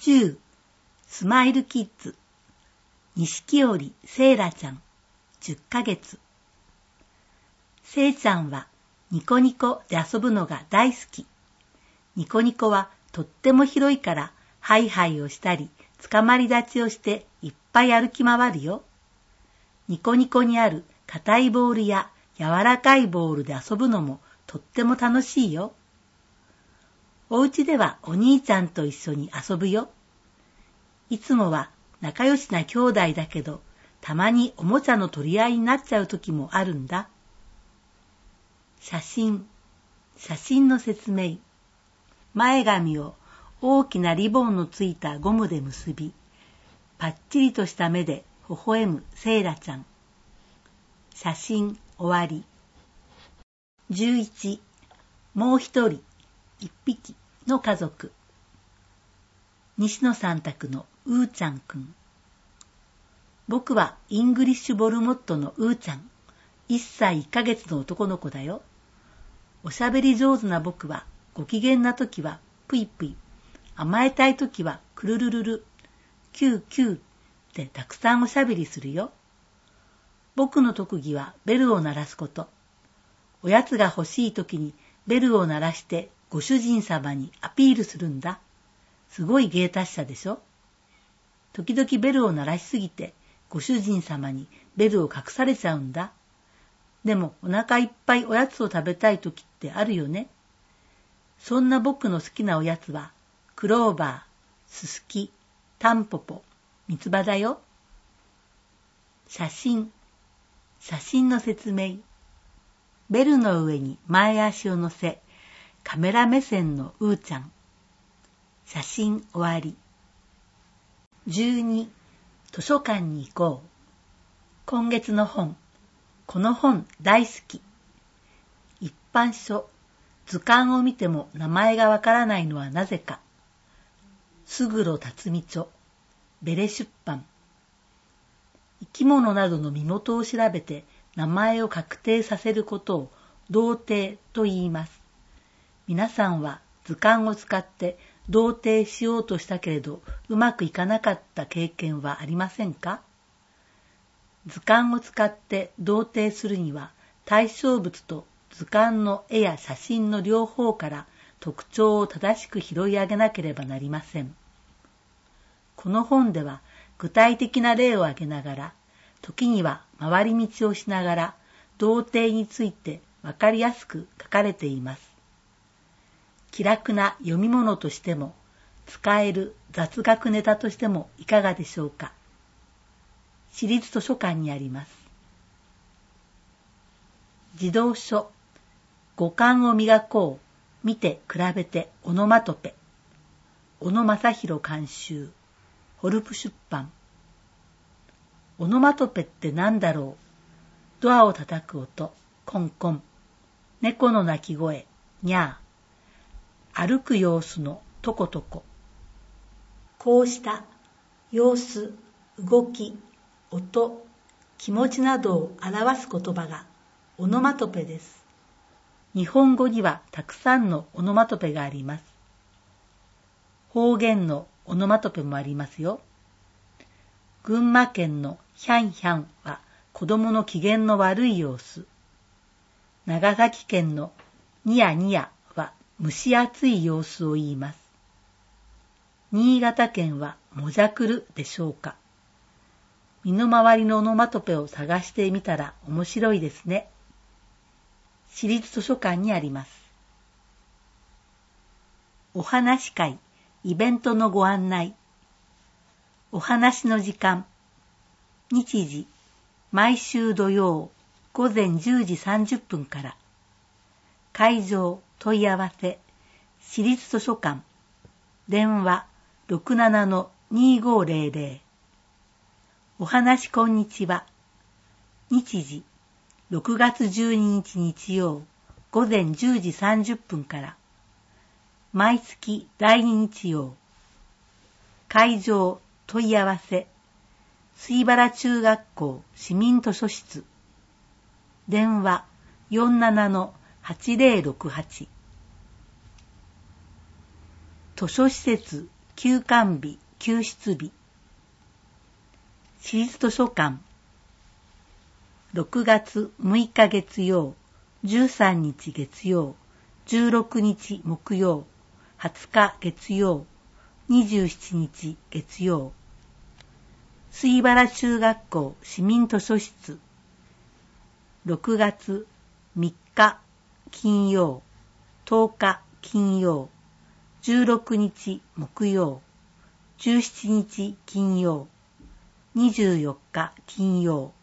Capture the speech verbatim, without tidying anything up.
じゅうスマイルキッズ錦織せいらちゃんじゅっかげつ。せいちゃんはニコニコで遊ぶのが大好き。ニコニコはとっても広いからハイハイをしたりつかまり立ちをしていっぱい歩き回るよ。ニコニコにある硬いボールや柔らかいボールで遊ぶのもとっても楽しいよ。お家ではお兄ちゃんと一緒に遊ぶよ。いつもは仲良しな兄弟だけど、たまにおもちゃの取り合いになっちゃう時もあるんだ。写真、写真の説明。前髪を大きなリボンのついたゴムで結び、パッチリとした目で微笑むセイラちゃん。写真終わり。じゅういち、もう一人、一匹の家族。西野さん宅のうーちゃんくん。僕はイングリッシュボルモットのうーちゃん。いっさいいっかげつの男の子だよ。おしゃべり上手な僕は、ご機嫌なときはぷいぷい、甘えたいときはくるるるる、キューキューってたくさんおしゃべりするよ。僕の特技はベルを鳴らすこと。おやつが欲しいときにベルを鳴らしてご主人様にアピールするんだ。すごい芸達者でしょ。時々ベルを鳴らしすぎてご主人様にベルを隠されちゃうんだ。でもお腹いっぱいおやつを食べたいときってあるよね。そんな僕の好きなおやつはクローバー、ススキ、タンポポ、ミツバだよ。写真、写真の説明。ベルの上に前足を乗せ、カメラ目線のうーちゃん。写真終わり。じゅうに、図書館に行こう。今月の本。この本大好き。一般書。図鑑を見ても名前がわからないのはなぜか。勝呂辰巳著。ベレ出版。生き物などの身元を調べて名前を確定させることを同定と言います。皆さんは図鑑を使って同定しようとしたけれどうまくいかなかった経験はありませんか？図鑑を使って同定するには対象物と図鑑の絵や写真の両方から特徴を正しく拾い上げなければなりません。この本では具体的な例を挙げながら、時には回り道をしながら、同定についてわかりやすく書かれています。気楽な読み物としても、使える雑学ネタとしてもいかがでしょうか。市立図書館にあります。児童書、五感を磨こう、見て比べてオノマトペ。小野正弘監修。ホルプ出版。オノマトペって何だろう。ドアを叩く音、コンコン。猫の鳴き声、ニャー。歩く様子のトコトコ。こうした様子、動き、音、気持ちなどを表す言葉がオノマトペです。日本語にはたくさんのオノマトペがあります。方言のオノマトペもありますよ。群馬県のヒャンヒャンは子供の機嫌の悪い様子。長崎県のニヤニヤは蒸し暑い様子を言います。新潟県はもじゃくるでしょうか。身の回りのオノマトペを探してみたら面白いですね。市立図書館にあります。お話会、イベントのご案内。お話の時間。日時、毎週土曜、午前じゅうじさんじゅっぷんから。会場、問い合わせ、市立図書館。電話、ろくななのにごぜろぜろ。お話こんにちは。日時、ろくがつじゅうににち日曜、午前じゅうじさんじゅっぷんから。毎月だいに日曜。会場、問い合わせ。水原中学校市民図書室。電話、よんななのはちぜろろくはち。図書施設休館日、休室日。私立図書館。ろくがつむいか月曜、じゅうさんにち月曜、じゅうろくにち木曜、はつか月曜、にじゅうしちにち月曜。水原中学校市民図書室。ろくがつみっか金曜、とおか金曜、じゅうろくにち木曜、じゅうしちにち金曜、にじゅうよっか金曜。